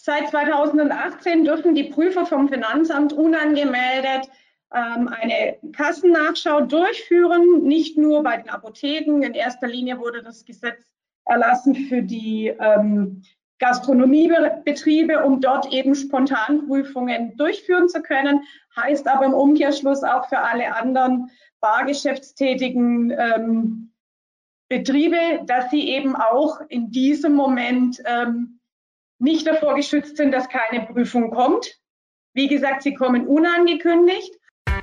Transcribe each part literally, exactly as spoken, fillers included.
Seit zweitausendachtzehn dürfen die Prüfer vom Finanzamt unangemeldet ähm, eine Kassennachschau durchführen, nicht nur bei den Apotheken. In erster Linie wurde das Gesetz erlassen für die ähm, Gastronomiebetriebe, um dort eben Spontanprüfungen durchführen zu können. Heißt aber im Umkehrschluss auch für alle anderen bargeschäftstätigen ähm, Betriebe, dass sie eben auch in diesem Moment ähm, nicht davor geschützt sind, dass keine Prüfung kommt. Wie gesagt, sie kommen unangekündigt.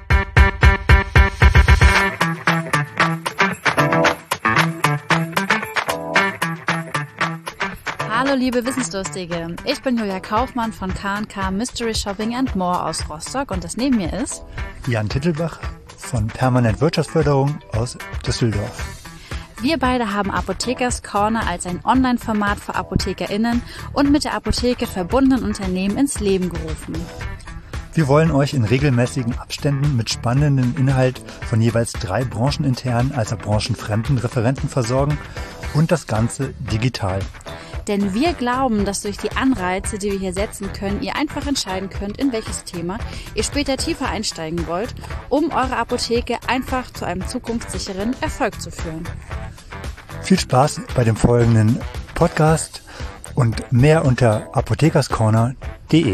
Hallo liebe Wissensdurstige, ich bin Julia Kaufmann von K und K Mystery Shopping and More aus Rostock und das neben mir ist Jan Tittelbach von Permanent Wirtschaftsförderung aus Düsseldorf. Wir beide haben Apothekers Corner als ein Online-Format für ApothekerInnen und mit der Apotheke verbundenen Unternehmen ins Leben gerufen. Wir wollen euch in regelmäßigen Abständen mit spannendem Inhalt von jeweils drei brancheninternen als auch branchenfremden Referenten versorgen und das Ganze digital. Denn wir glauben, dass durch die Anreize, die wir hier setzen können, ihr einfach entscheiden könnt, in welches Thema ihr später tiefer einsteigen wollt, um eure Apotheke einfach zu einem zukunftssicheren Erfolg zu führen. Viel Spaß bei dem folgenden Podcast und mehr unter apothekerscorner punkt de.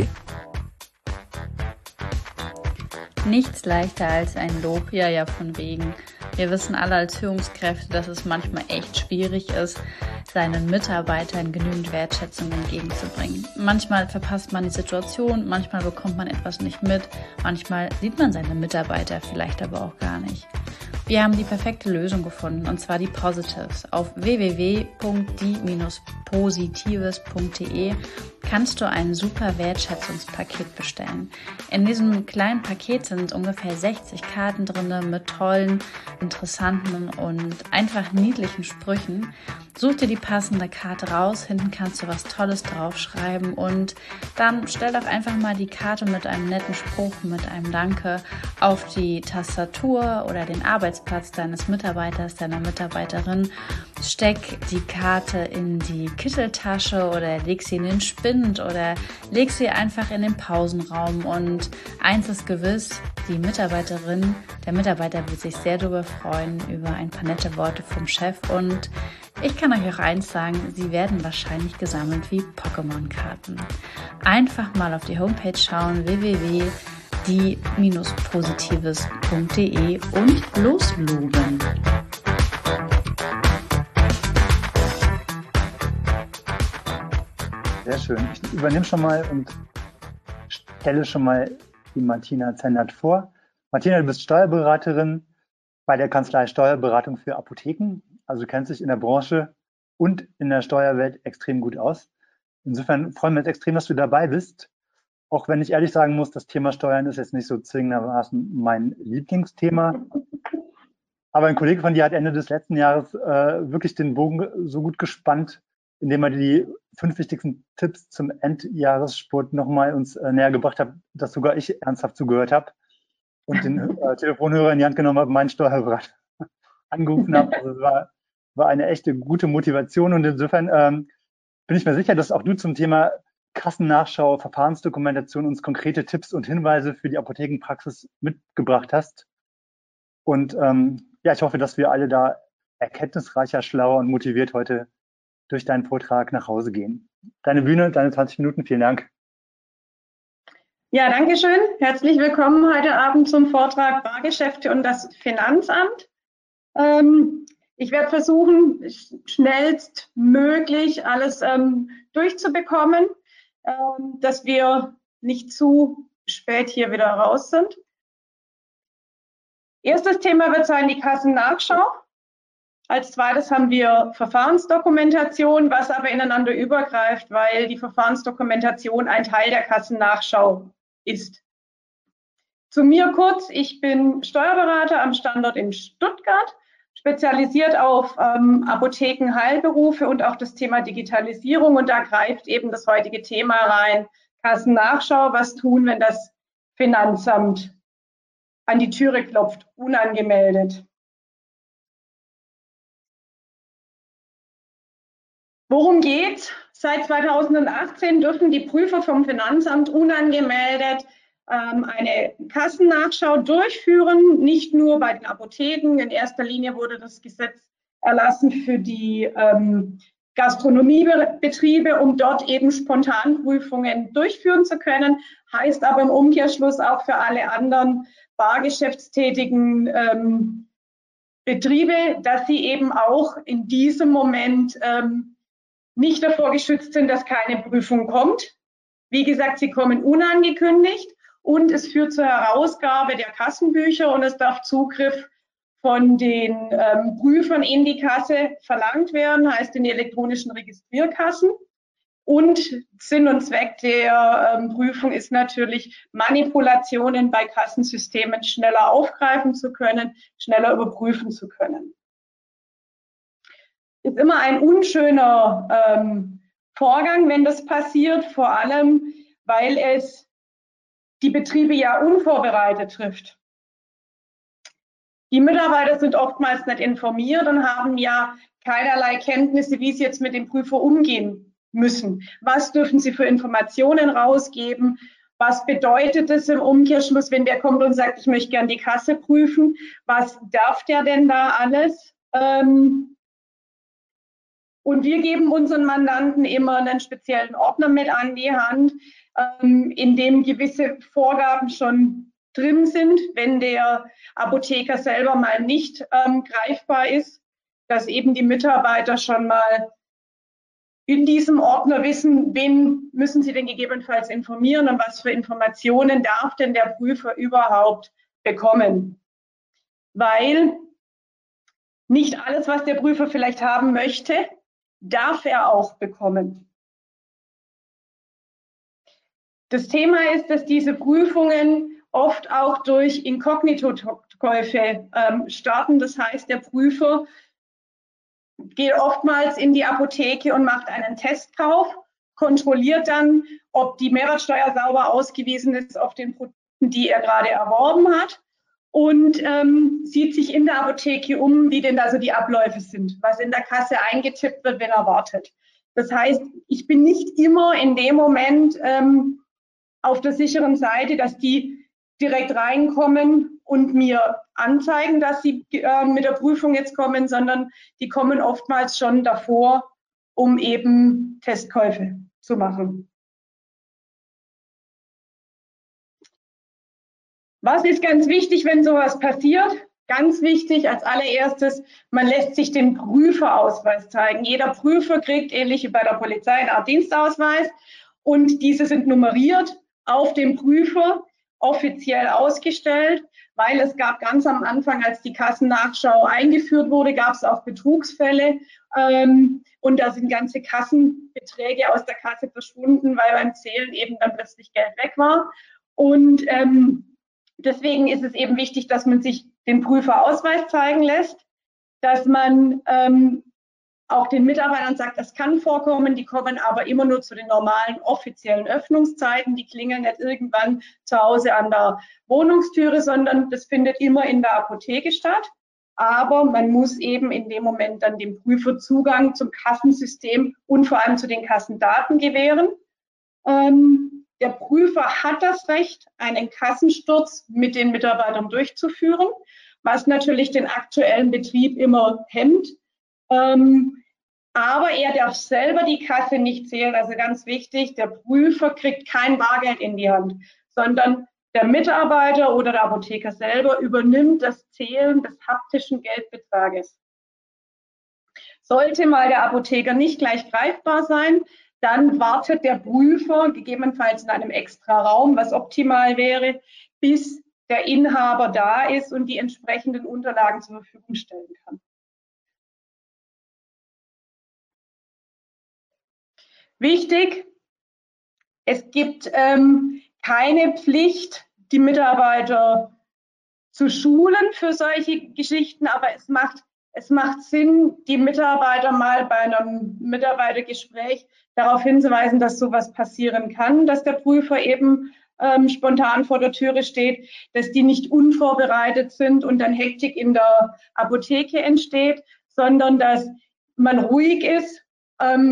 Nichts leichter als ein Lob, ja, ja, von wegen. Wir wissen alle als Führungskräfte, dass es manchmal echt schwierig ist, seinen Mitarbeitern genügend Wertschätzung entgegenzubringen. Manchmal verpasst man die Situation, manchmal bekommt man etwas nicht mit, manchmal sieht man seine Mitarbeiter vielleicht aber auch gar nicht. Wir haben die perfekte Lösung gefunden, und zwar die Positives. Auf w w w punkt die Bindestrich positives punkt de kannst du ein super Wertschätzungspaket bestellen. In diesem kleinen Paket sind ungefähr sechzig Karten drin mit tollen, interessanten und einfach niedlichen Sprüchen. Such dir die passende Karte raus, hinten kannst du was Tolles draufschreiben und dann stell doch einfach mal die Karte mit einem netten Spruch, mit einem Danke auf die Tastatur oder den Arbeitsplatz deines Mitarbeiters, deiner Mitarbeiterin. Steck die Karte in die Kitteltasche oder leg sie in den Spind oder leg sie einfach in den Pausenraum, und eins ist gewiss, die Mitarbeiterin, der Mitarbeiter wird sich sehr darüber freuen, über ein paar nette Worte vom Chef, und ich kann euch auch eins sagen, sie werden wahrscheinlich gesammelt wie Pokémon-Karten. Einfach mal auf die Homepage schauen, w w w punkt die Bindestrich positives punkt de und losloben. Sehr schön. Ich übernehme schon mal und stelle schon mal die Martina Zendert vor. Martina, du bist Steuerberaterin bei der Kanzlei Steuerberatung für Apotheken. Also du kennst dich in der Branche und in der Steuerwelt extrem gut aus. Insofern freuen wir uns extrem, dass du dabei bist. Auch wenn ich ehrlich sagen muss, das Thema Steuern ist jetzt nicht so zwingendermaßen mein Lieblingsthema. Aber ein Kollege von dir hat Ende des letzten Jahres äh, wirklich den Bogen so gut gespannt, indem er die fünf wichtigsten Tipps zum Endjahresspurt nochmal uns äh, näher gebracht hat, dass sogar ich ernsthaft zugehört habe und den äh, Telefonhörer in die Hand genommen habe, meinen Steuerberater angerufen habe. Also es war, war eine echte gute Motivation, und insofern ähm, bin ich mir sicher, dass auch du zum Thema Kassennachschau, Verfahrensdokumentation uns konkrete Tipps und Hinweise für die Apothekenpraxis mitgebracht hast. Und ähm, ja, ich hoffe, dass wir alle da erkenntnisreicher, schlauer und motiviert heute durch deinen Vortrag nach Hause gehen. Deine Bühne, deine zwanzig Minuten, vielen Dank. Ja, danke schön. Herzlich willkommen heute Abend zum Vortrag Bargeschäfte und das Finanzamt. Ähm, ich werde versuchen, schnellstmöglich alles ähm, durchzubekommen, ähm, dass wir nicht zu spät hier wieder raus sind. Erstes Thema wird sein die Kassennachschau. Als zweites haben wir Verfahrensdokumentation, was aber ineinander übergreift, weil die Verfahrensdokumentation ein Teil der Kassennachschau ist. Zu mir kurz, ich bin Steuerberater am Standort in Stuttgart, spezialisiert auf ähm, Apotheken, Heilberufe und auch das Thema Digitalisierung, und da greift eben das heutige Thema rein, Kassennachschau, was tun, wenn das Finanzamt an die Türe klopft, unangemeldet. Worum geht's? Seit zweitausendachtzehn dürfen die Prüfer vom Finanzamt unangemeldet ähm, eine Kassennachschau durchführen, nicht nur bei den Apotheken. In erster Linie wurde das Gesetz erlassen für die ähm, Gastronomiebetriebe, um dort eben Spontanprüfungen durchführen zu können. Heißt aber im Umkehrschluss auch für alle anderen bargeschäftstätigen ähm, Betriebe, dass sie eben auch in diesem Moment ähm, nicht davor geschützt sind, dass keine Prüfung kommt. Wie gesagt, sie kommen unangekündigt und es führt zur Herausgabe der Kassenbücher und es darf Zugriff von den ähm, Prüfern in die Kasse verlangt werden, heißt in die elektronischen Registrierkassen. Und Sinn und Zweck der ähm, Prüfung ist natürlich, Manipulationen bei Kassensystemen schneller aufgreifen zu können, schneller überprüfen zu können. Ist immer ein unschöner ähm, Vorgang, wenn das passiert, vor allem, weil es die Betriebe ja unvorbereitet trifft. Die Mitarbeiter sind oftmals nicht informiert und haben ja keinerlei Kenntnisse, wie sie jetzt mit dem Prüfer umgehen müssen. Was dürfen sie für Informationen rausgeben? Was bedeutet es im Umkehrschluss, wenn der kommt und sagt, ich möchte gern die Kasse prüfen? Was darf der denn da alles? Ähm, Und wir geben unseren Mandanten immer einen speziellen Ordner mit an die Hand, ähm, in dem gewisse Vorgaben schon drin sind, wenn der Apotheker selber mal nicht ähm, greifbar ist, dass eben die Mitarbeiter schon mal in diesem Ordner wissen, wen müssen sie denn gegebenenfalls informieren und was für Informationen darf denn der Prüfer überhaupt bekommen. Weil nicht alles, was der Prüfer vielleicht haben möchte, darf er auch bekommen. Das Thema ist, dass diese Prüfungen oft auch durch Inkognito-Käufe ähm, starten. Das heißt, der Prüfer geht oftmals in die Apotheke und macht einen Testkauf, kontrolliert dann, ob die Mehrwertsteuer sauber ausgewiesen ist auf den Produkten, die er gerade erworben hat. Und ähm, sieht sich in der Apotheke um, wie denn da so die Abläufe sind, was in der Kasse eingetippt wird, wenn er wartet. Das heißt, ich bin nicht immer in dem Moment ähm, auf der sicheren Seite, dass die direkt reinkommen und mir anzeigen, dass sie äh, mit der Prüfung jetzt kommen, sondern die kommen oftmals schon davor, um eben Testkäufe zu machen. Was ist ganz wichtig, wenn sowas passiert? Ganz wichtig als allererstes, man lässt sich den Prüferausweis zeigen. Jeder Prüfer kriegt, ähnlich wie bei der Polizei, eine Art Dienstausweis und diese sind nummeriert auf dem Prüfer, offiziell ausgestellt, weil es gab ganz am Anfang, als die Kassennachschau eingeführt wurde, gab es auch Betrugsfälle ähm, und da sind ganze Kassenbeträge aus der Kasse verschwunden, weil beim Zählen eben dann plötzlich Geld weg war. Und ähm, deswegen ist es eben wichtig, dass man sich den Prüferausweis zeigen lässt, dass man ähm, auch den Mitarbeitern sagt, das kann vorkommen, die kommen aber immer nur zu den normalen offiziellen Öffnungszeiten, die klingeln nicht irgendwann zu Hause an der Wohnungstüre, sondern das findet immer in der Apotheke statt. Aber man muss eben in dem Moment dann dem Prüfer Zugang zum Kassensystem und vor allem zu den Kassendaten gewähren. Ähm, Der Prüfer hat das Recht, einen Kassensturz mit den Mitarbeitern durchzuführen, was natürlich den aktuellen Betrieb immer hemmt. Ähm, aber er darf selber die Kasse nicht zählen. Also ganz wichtig, der Prüfer kriegt kein Bargeld in die Hand, sondern der Mitarbeiter oder der Apotheker selber übernimmt das Zählen des haptischen Geldbetrages. Sollte mal der Apotheker nicht gleich greifbar sein, dann wartet der Prüfer gegebenenfalls in einem extra Raum, was optimal wäre, bis der Inhaber da ist und die entsprechenden Unterlagen zur Verfügung stellen kann. Wichtig, es gibt ähm, keine Pflicht, die Mitarbeiter zu schulen für solche Geschichten, aber es macht, es macht Sinn, die Mitarbeiter mal bei einem Mitarbeitergespräch darauf hinzuweisen, dass sowas passieren kann, dass der Prüfer eben ähm, spontan vor der Türe steht, dass die nicht unvorbereitet sind und dann Hektik in der Apotheke entsteht, sondern dass man ruhig ist, ähm,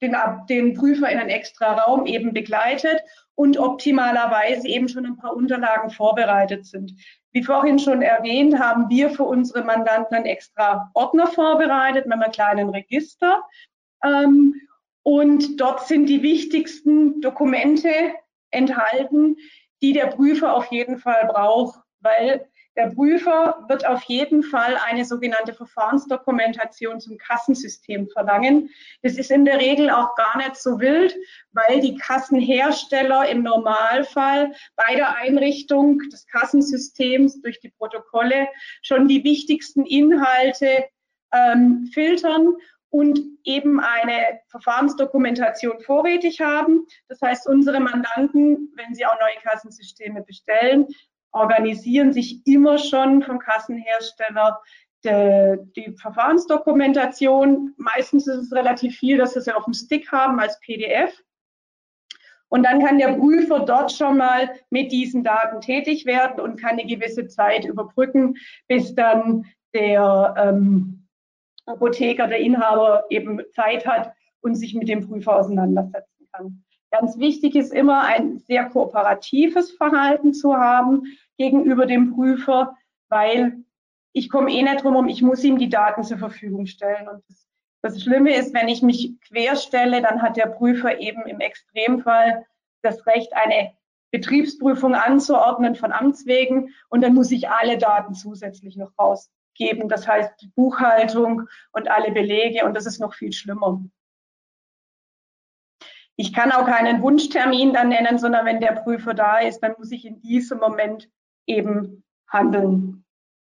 den, den Prüfer in einen extra Raum eben begleitet und optimalerweise eben schon ein paar Unterlagen vorbereitet sind. Wie vorhin schon erwähnt, haben wir für unsere Mandanten einen extra Ordner vorbereitet mit einem kleinen Register. Ähm, und dort sind die wichtigsten Dokumente enthalten, die der Prüfer auf jeden Fall braucht, weil der Prüfer wird auf jeden Fall eine sogenannte Verfahrensdokumentation zum Kassensystem verlangen. Das ist in der Regel auch gar nicht so wild, weil die Kassenhersteller im Normalfall bei der Einrichtung des Kassensystems durch die Protokolle schon die wichtigsten Inhalte ähm, filtern und eben eine Verfahrensdokumentation vorrätig haben. Das heißt, unsere Mandanten, wenn sie auch neue Kassensysteme bestellen, organisieren sich immer schon vom Kassenhersteller die, die Verfahrensdokumentation. Meistens ist es relativ viel, dass sie sie auf dem Stick haben als P D F. Und dann kann der Prüfer dort schon mal mit diesen Daten tätig werden und kann eine gewisse Zeit überbrücken, bis dann der ähm, Apotheker, der Inhaber eben Zeit hat und sich mit dem Prüfer auseinandersetzen kann. Ganz wichtig ist immer, ein sehr kooperatives Verhalten zu haben gegenüber dem Prüfer, weil ich komme eh nicht drum herum, ich muss ihm die Daten zur Verfügung stellen. Und das, das Schlimme ist, wenn ich mich querstelle, dann hat der Prüfer eben im Extremfall das Recht, eine Betriebsprüfung anzuordnen von Amts wegen und dann muss ich alle Daten zusätzlich noch rausgeben. Das heißt die Buchhaltung und alle Belege und das ist noch viel schlimmer. Ich kann auch keinen Wunschtermin dann nennen, sondern wenn der Prüfer da ist, dann muss ich in diesem Moment eben handeln.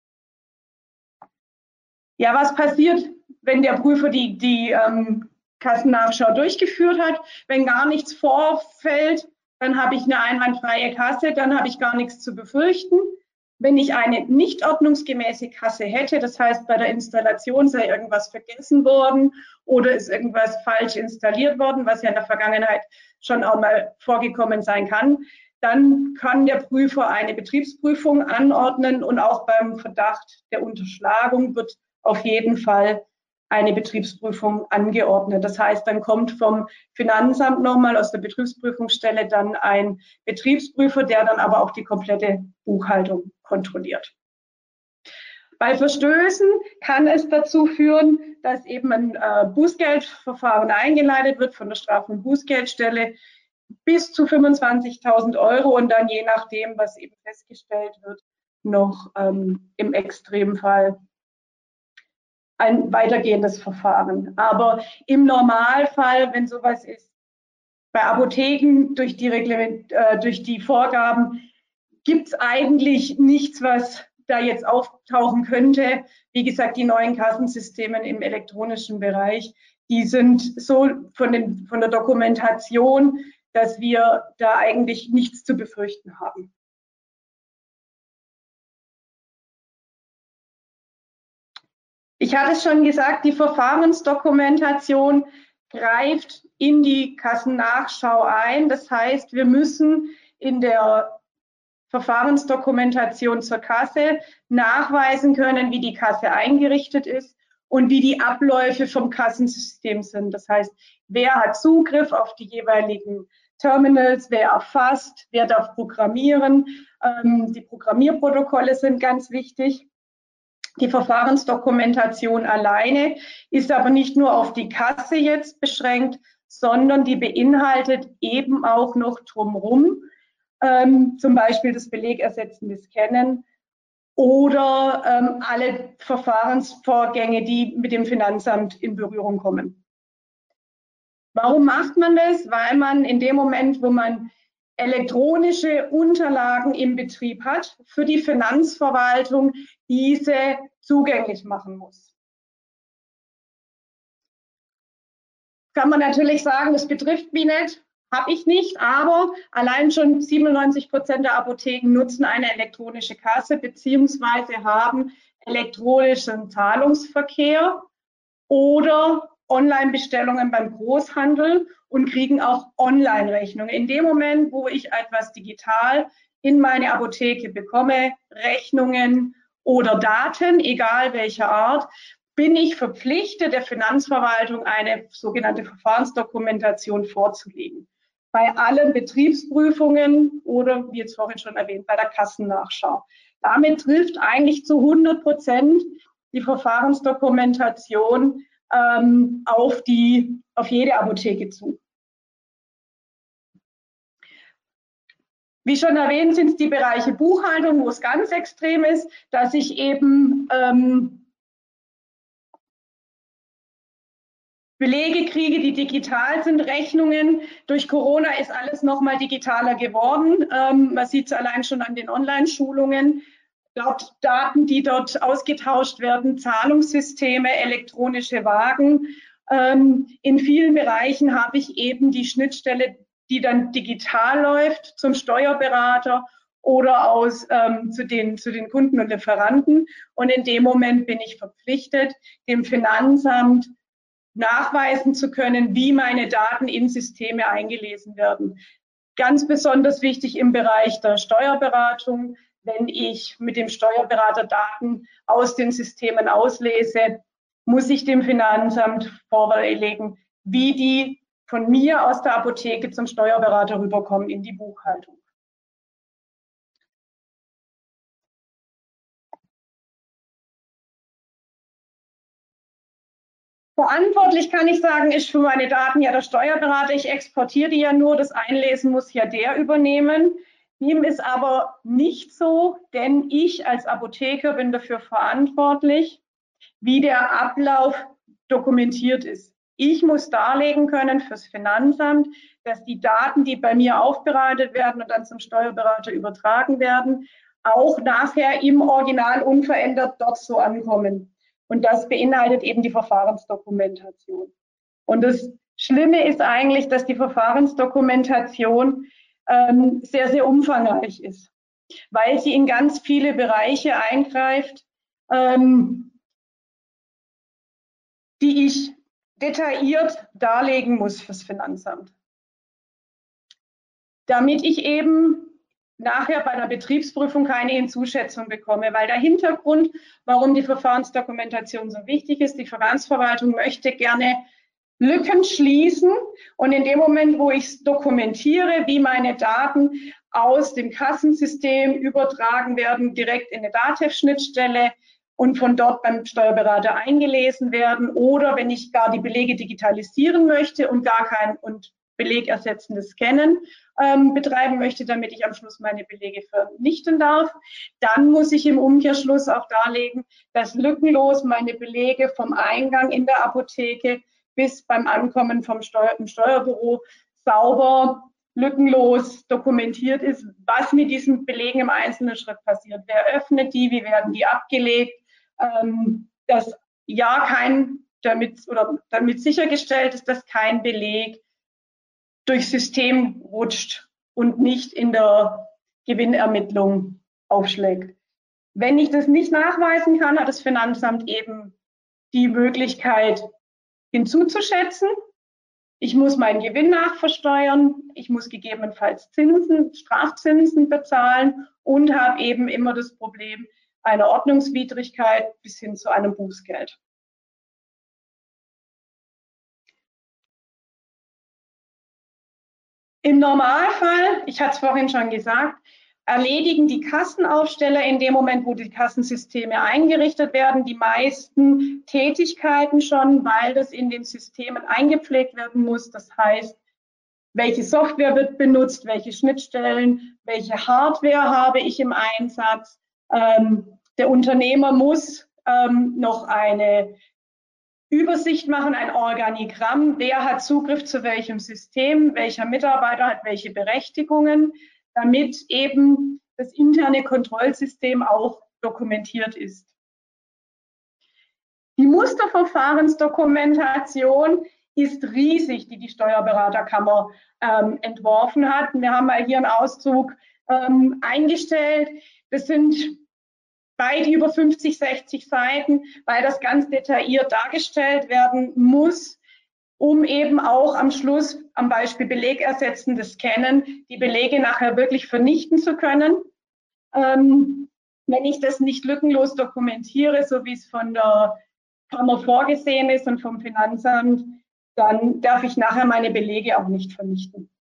Ja, was passiert, wenn der Prüfer die, die ähm, Kassennachschau durchgeführt hat? Wenn gar nichts vorfällt, dann habe ich eine einwandfreie Kasse, dann habe ich gar nichts zu befürchten. Wenn ich eine nicht ordnungsgemäße Kasse hätte, das heißt, bei der Installation sei irgendwas vergessen worden oder ist irgendwas falsch installiert worden, was ja in der Vergangenheit schon auch mal vorgekommen sein kann, dann kann der Prüfer eine Betriebsprüfung anordnen und auch beim Verdacht der Unterschlagung wird auf jeden Fall eine Betriebsprüfung angeordnet. Das heißt, dann kommt vom Finanzamt nochmal aus der Betriebsprüfungsstelle dann ein Betriebsprüfer, der dann aber auch die komplette Buchhaltung kontrolliert. Bei Verstößen kann es dazu führen, dass eben ein äh, Bußgeldverfahren eingeleitet wird von der Straf- und Bußgeldstelle bis zu fünfundzwanzigtausend Euro und dann je nachdem, was eben festgestellt wird, noch ähm, im Extremfall ein weitergehendes Verfahren. Aber im Normalfall, wenn sowas ist, bei Apotheken durch die, Reglement, äh, durch die Vorgaben gibt es eigentlich nichts, was da jetzt auftauchen könnte. Wie gesagt, die neuen Kassensysteme im elektronischen Bereich, die sind so von, den, von der Dokumentation, dass wir da eigentlich nichts zu befürchten haben. Ich hatte es schon gesagt, die Verfahrensdokumentation greift in die Kassennachschau ein. Das heißt, wir müssen in der Verfahrensdokumentation zur Kasse nachweisen können, wie die Kasse eingerichtet ist und wie die Abläufe vom Kassensystem sind. Das heißt, wer hat Zugriff auf die jeweiligen Terminals, wer erfasst, wer darf programmieren. Ähm, die Programmierprotokolle sind ganz wichtig. Die Verfahrensdokumentation alleine ist aber nicht nur auf die Kasse jetzt beschränkt, sondern die beinhaltet eben auch noch drumherum, ähm, zum Beispiel das belegersetzende Scannen oder ähm, alle Verfahrensvorgänge, die mit dem Finanzamt in Berührung kommen. Warum macht man das? Weil man in dem Moment, wo man elektronische Unterlagen im Betrieb hat, für die Finanzverwaltung diese zugänglich machen muss. Kann man natürlich sagen, das betrifft mich nicht, habe ich nicht, aber allein schon siebenundneunzig Prozent der Apotheken nutzen eine elektronische Kasse beziehungsweise haben elektronischen Zahlungsverkehr oder Online-Bestellungen beim Großhandel und kriegen auch Online-Rechnungen. In dem Moment, wo ich etwas digital in meine Apotheke bekomme, Rechnungen oder Daten, egal welcher Art, bin ich verpflichtet, der Finanzverwaltung eine sogenannte Verfahrensdokumentation vorzulegen. Bei allen Betriebsprüfungen oder, wie jetzt vorhin schon erwähnt, bei der Kassennachschau. Damit trifft eigentlich zu hundert Prozent die Verfahrensdokumentation ähm, auf, die, auf jede Apotheke zu. Wie schon erwähnt, sind es die Bereiche Buchhaltung, wo es ganz extrem ist, dass ich eben ähm, Belege kriege, die digital sind, Rechnungen. Durch Corona ist alles nochmal digitaler geworden. Ähm, man sieht es allein schon an den Online-Schulungen. Dort Daten, die dort ausgetauscht werden, Zahlungssysteme, elektronische Wagen. Ähm, in vielen Bereichen habe ich eben die Schnittstelle, die dann digital läuft zum Steuerberater oder aus, ähm, zu, den, zu den Kunden und Lieferanten. Und in dem Moment bin ich verpflichtet, dem Finanzamt nachweisen zu können, wie meine Daten in Systeme eingelesen werden. Ganz besonders wichtig im Bereich der Steuerberatung, wenn ich mit dem Steuerberater Daten aus den Systemen auslese, muss ich dem Finanzamt vorlegen, wie die von mir aus der Apotheke zum Steuerberater rüberkommen in die Buchhaltung. Verantwortlich kann ich sagen, ist für meine Daten ja der Steuerberater. Ich exportiere die ja nur, das Einlesen muss ja der übernehmen. Dem ist aber nicht so, denn ich als Apotheker bin dafür verantwortlich, wie der Ablauf dokumentiert ist. Ich muss darlegen können fürs Finanzamt, dass die Daten, die bei mir aufbereitet werden und dann zum Steuerberater übertragen werden, auch nachher im Original unverändert dort so ankommen. Und das beinhaltet eben die Verfahrensdokumentation. Und das Schlimme ist eigentlich, dass die Verfahrensdokumentation ähm, sehr, sehr umfangreich ist, weil sie in ganz viele Bereiche eingreift, ähm, die ich detailliert darlegen muss fürs Finanzamt. Damit ich eben nachher bei einer Betriebsprüfung keine Hinzuschätzung bekomme, weil der Hintergrund, warum die Verfahrensdokumentation so wichtig ist, die Finanzverwaltung möchte gerne Lücken schließen und in dem Moment, wo ich es dokumentiere, wie meine Daten aus dem Kassensystem übertragen werden, direkt in eine DATEV-Schnittstelle und von dort beim Steuerberater eingelesen werden oder wenn ich gar die Belege digitalisieren möchte und gar kein und belegersetzendes Scannen ähm, betreiben möchte, damit ich am Schluss meine Belege vernichten darf. Dann muss ich im Umkehrschluss auch darlegen, dass lückenlos meine Belege vom Eingang in der Apotheke bis beim Ankommen vom Steuer im Steuerbüro sauber, lückenlos dokumentiert ist, was mit diesen Belegen im einzelnen Schritt passiert. Wer öffnet die, wie werden die abgelegt, ähm, dass ja kein, damit, oder damit sichergestellt ist, dass kein Beleg durchs System rutscht und nicht in der Gewinnermittlung aufschlägt. Wenn ich das nicht nachweisen kann, hat das Finanzamt eben die Möglichkeit hinzuzuschätzen. Ich muss meinen Gewinn nachversteuern, ich muss gegebenenfalls Zinsen, Strafzinsen bezahlen und habe eben immer das Problem einer Ordnungswidrigkeit bis hin zu einem Bußgeld. Im Normalfall, ich hatte es vorhin schon gesagt, erledigen die Kassenaufsteller in dem Moment, wo die Kassensysteme eingerichtet werden, die meisten Tätigkeiten schon, weil das in den Systemen eingepflegt werden muss. Das heißt, welche Software wird benutzt, welche Schnittstellen, welche Hardware habe ich im Einsatz. Ähm, der Unternehmer muss ähm, noch eine Übersicht machen, ein Organigramm, wer hat Zugriff zu welchem System, welcher Mitarbeiter hat welche Berechtigungen, damit eben das interne Kontrollsystem auch dokumentiert ist. Die Musterverfahrensdokumentation ist riesig, die die Steuerberaterkammer ähm, entworfen hat. Wir haben mal hier einen Auszug ähm, eingestellt. Das sind weit über fünfzig, sechzig Seiten, weil das ganz detailliert dargestellt werden muss, um eben auch am Schluss am Beispiel belegersetzendes Scannen die Belege nachher wirklich vernichten zu können. Ähm, wenn ich das nicht lückenlos dokumentiere, so wie es von der Kammer vorgesehen ist und vom Finanzamt, dann darf ich nachher meine Belege auch nicht vernichten.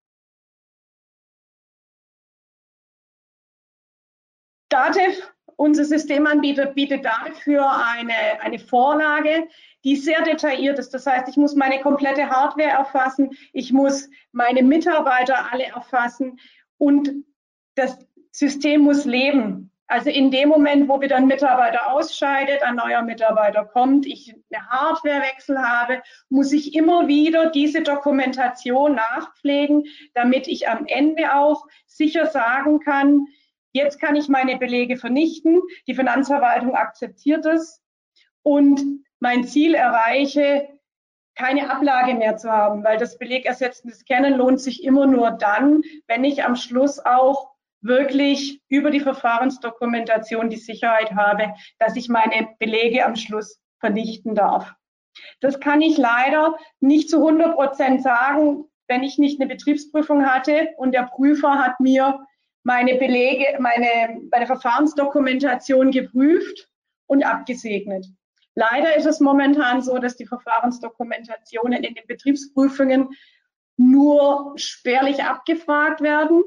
DATEV, unser Systemanbieter, bietet dafür eine, eine Vorlage, die sehr detailliert ist. Das heißt, ich muss meine komplette Hardware erfassen, ich muss meine Mitarbeiter alle erfassen und das System muss leben. Also in dem Moment, wo wieder ein Mitarbeiter ausscheidet, ein neuer Mitarbeiter kommt, ich eine Hardwarewechsel habe, muss ich immer wieder diese Dokumentation nachpflegen, damit ich am Ende auch sicher sagen kann, jetzt kann ich meine Belege vernichten, die Finanzverwaltung akzeptiert es und mein Ziel erreiche, keine Ablage mehr zu haben, weil das belegersetzende Scannen lohnt sich immer nur dann, wenn ich am Schluss auch wirklich über die Verfahrensdokumentation die Sicherheit habe, dass ich meine Belege am Schluss vernichten darf. Das kann ich leider nicht zu hundert Prozent sagen, wenn ich nicht eine Betriebsprüfung hatte und der Prüfer hat mir meine Belege, meine, meine Verfahrensdokumentation geprüft und abgesegnet. Leider ist es momentan so, dass die Verfahrensdokumentationen in den Betriebsprüfungen nur spärlich abgefragt werden.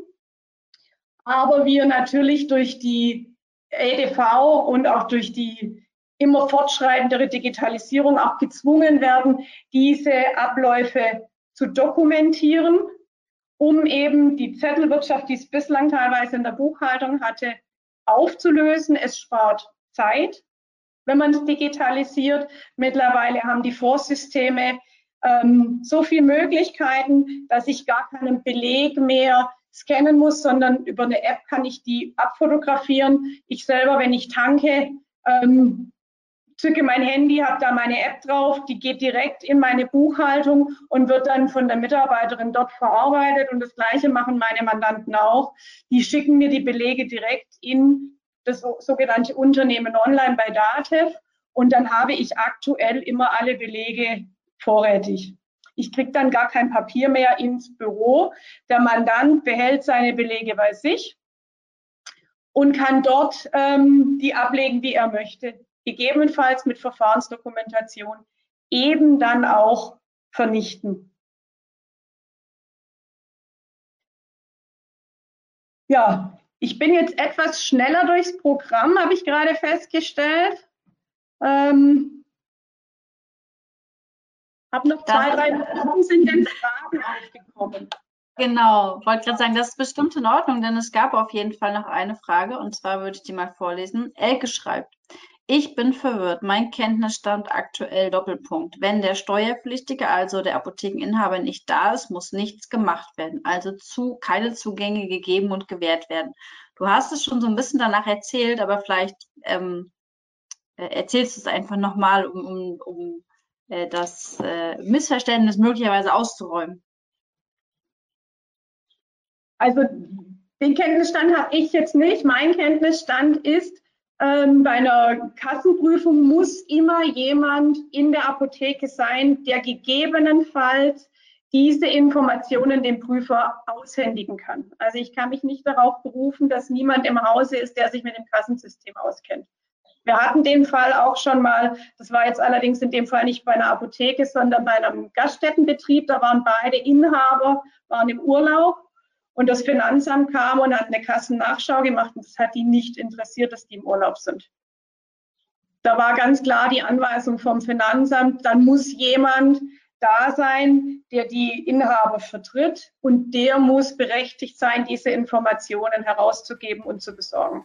Aber wir natürlich durch die E D V und auch durch die immer fortschreitendere Digitalisierung auch gezwungen werden, diese Abläufe zu dokumentieren, um eben die Zettelwirtschaft, die es bislang teilweise in der Buchhaltung hatte, aufzulösen. Es spart Zeit, wenn man es digitalisiert. Mittlerweile haben die Vorsysteme ähm, so viele Möglichkeiten, dass ich gar keinen Beleg mehr scannen muss, sondern über eine App kann ich die abfotografieren. Ich selber, wenn ich tanke, ähm, zücke mein Handy, habe da meine App drauf, die geht direkt in meine Buchhaltung und wird dann von der Mitarbeiterin dort verarbeitet. Und das Gleiche machen meine Mandanten auch. Die schicken mir die Belege direkt in das sogenannte Unternehmen online bei DATEV und dann habe ich aktuell immer alle Belege vorrätig. Ich kriege dann gar kein Papier mehr ins Büro. Der Mandant behält seine Belege bei sich und kann dort ähm, die ablegen, wie er möchte. Gegebenenfalls mit Verfahrensdokumentation eben dann auch vernichten. Ja, ich bin jetzt etwas schneller durchs Programm, habe ich gerade festgestellt. Ähm, habe noch zwei, das, drei Minuten, sind denn Fragen aufgekommen? Genau, wollte gerade sagen, das ist bestimmt in Ordnung, denn es gab auf jeden Fall noch eine Frage und zwar würde ich die mal vorlesen. Elke schreibt, ich bin verwirrt, mein Kenntnisstand aktuell Doppelpunkt. Wenn der Steuerpflichtige, also der Apothekeninhaber, nicht da ist, muss nichts gemacht werden, also zu, keine Zugänge gegeben und gewährt werden. Du hast es schon so ein bisschen danach erzählt, aber vielleicht ähm, erzählst du es einfach nochmal, um, um, um äh, das äh, Missverständnis möglicherweise auszuräumen. Also den Kenntnisstand habe ich jetzt nicht. Mein Kenntnisstand ist, ähm, bei einer Kassenprüfung muss immer jemand in der Apotheke sein, der gegebenenfalls diese Informationen dem Prüfer aushändigen kann. Also ich kann mich nicht darauf berufen, dass niemand im Hause ist, der sich mit dem Kassensystem auskennt. Wir hatten den Fall auch schon mal, das war jetzt allerdings in dem Fall nicht bei einer Apotheke, sondern bei einem Gaststättenbetrieb. Da waren beide Inhaber, waren im Urlaub. Und das Finanzamt kam und hat eine Kassennachschau gemacht und es hat die nicht interessiert, dass die im Urlaub sind. Da war ganz klar die Anweisung vom Finanzamt, dann muss jemand da sein, der die Inhaber vertritt und der muss berechtigt sein, diese Informationen herauszugeben und zu besorgen.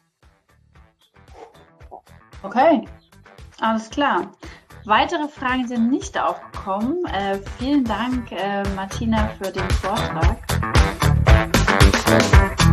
Okay, alles klar. Weitere Fragen sind nicht aufgekommen. Äh, vielen Dank, äh, Martina, für den Vortrag. Thank you.